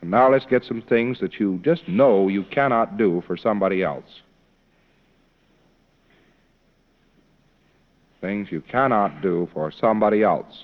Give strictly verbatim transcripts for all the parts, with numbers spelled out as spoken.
Now let's get some things that you just know you cannot do for somebody else. Things you cannot do for somebody else.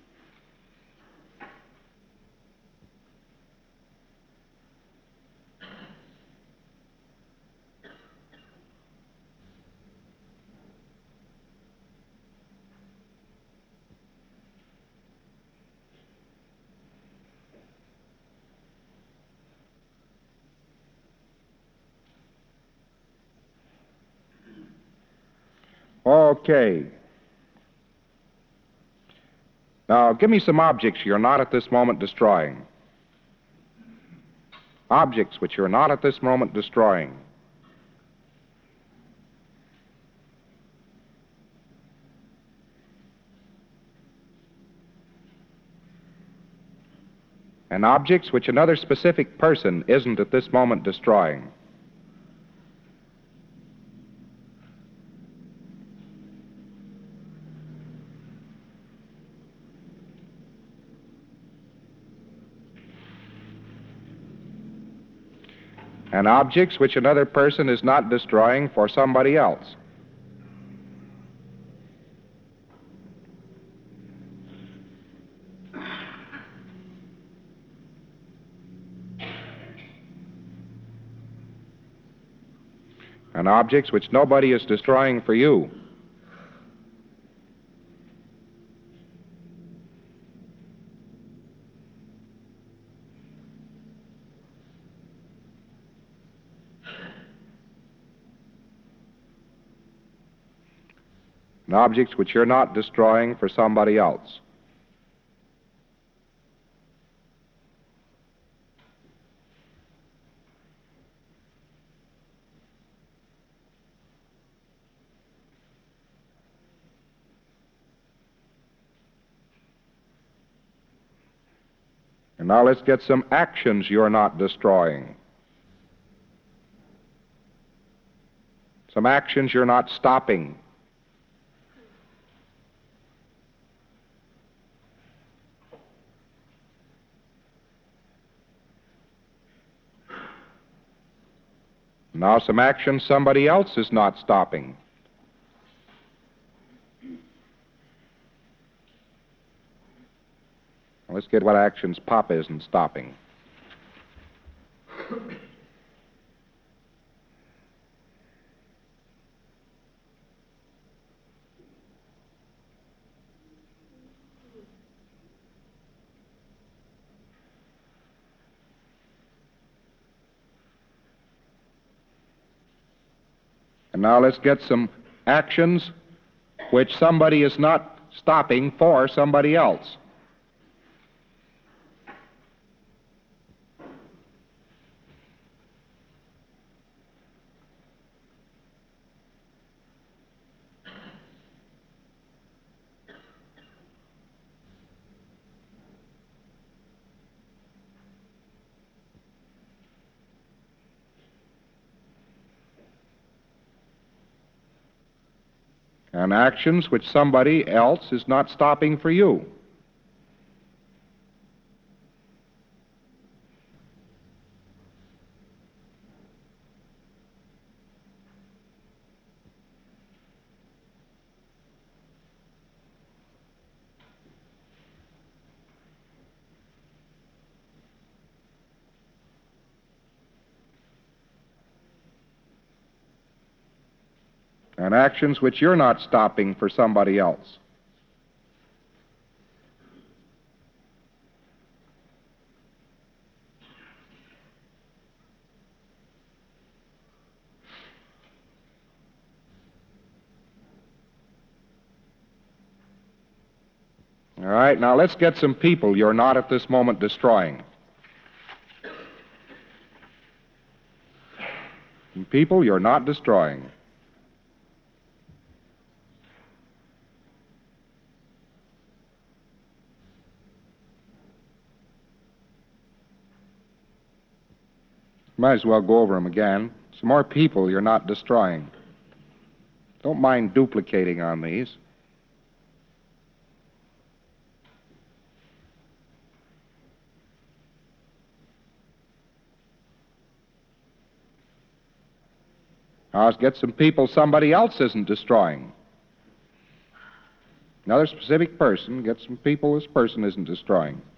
Okay. Now, give me some objects you're not at this moment destroying. Objects which you're not at this moment destroying. And objects which another specific person isn't at this moment destroying. And objects which another person is not destroying for somebody else. And objects which nobody is destroying for you. And objects which you're not destroying for somebody else. And now let's get some actions you're not destroying. Some actions you're not stopping. Now some actions somebody else is not stopping. Let's get what actions Pop isn't stopping. And now let's get some actions which somebody is not stopping for somebody else. And actions which somebody else is not stopping for you. And actions which you're not stopping for somebody else. All right, now let's get some people you're not at this moment destroying. Some people you're not destroying. Might as well go over them again. Some more people you're not destroying. Don't mind duplicating on these. Now, get some people somebody else isn't destroying. Another specific person, get some people this person isn't destroying.